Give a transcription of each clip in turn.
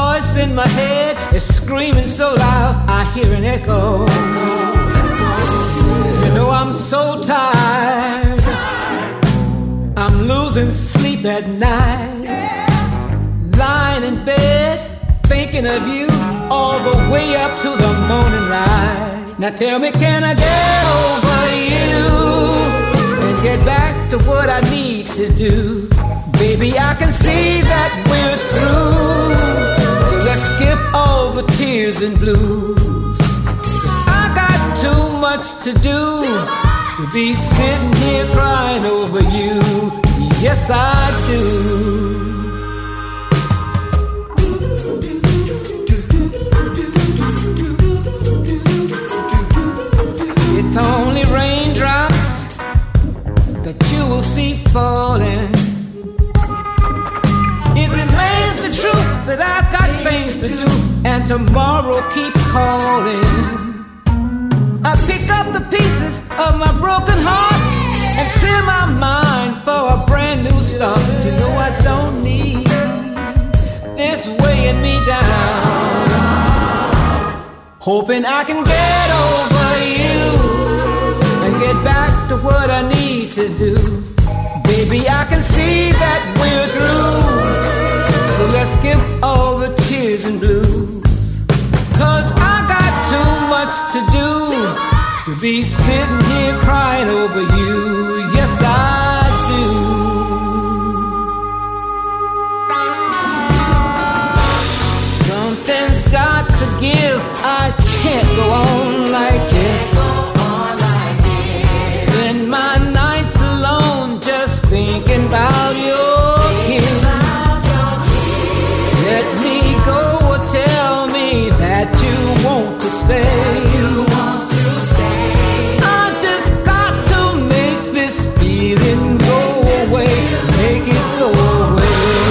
voice in my head is screaming so loud I hear an echo. You know I'm so tired, I'm losing sleep at night, lying in bed thinking of you all the way up to the morning light. Now tell me, can I get over you and get back to what I need to do? Baby, I can see that we're through, so let's skip all the tears and blues. 'Cause I got too much to do to be sitting here crying over you. Yes, I do. It's only raindrops that you will see falling. It remains the truth that I've got things to do, and tomorrow keeps calling. I pick up the pieces of my broken heart and clear my mind for a brand new start. You know I don't need this weighing me down. Hoping I can get over you and get back to what I need to do. Baby, I can see that we're through, so let's skip all the tears and blues. 'Cause I got too much to do to be sitting here crying over you. Yes, I do. Something's got to give. I can't go on like this. Spend my nights alone just thinking about your kiss. Let me go or tell me that you want to stay. I just got to make this feeling go away. Make it go away.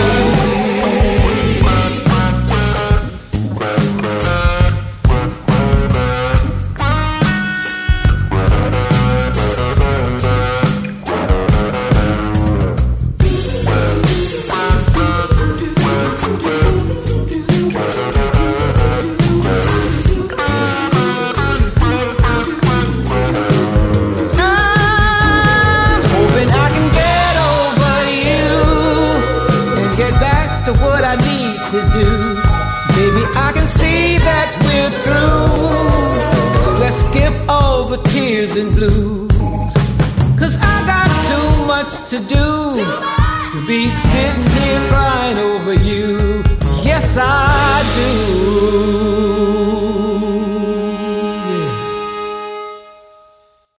To do, baby, I can see that we're through, so let's skip all the tears and blues. 'Cause I got too much to do to be sitting here crying over you. Yes, I do.